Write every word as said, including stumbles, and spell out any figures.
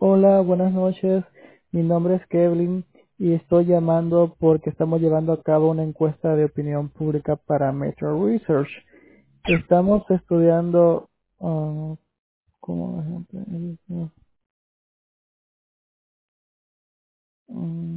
Hola, buenas noches. Mi nombre es Kevin y estoy llamando porque estamos llevando a cabo una encuesta de opinión pública para Metro Research. Estamos estudiando, ah, como ejemplo,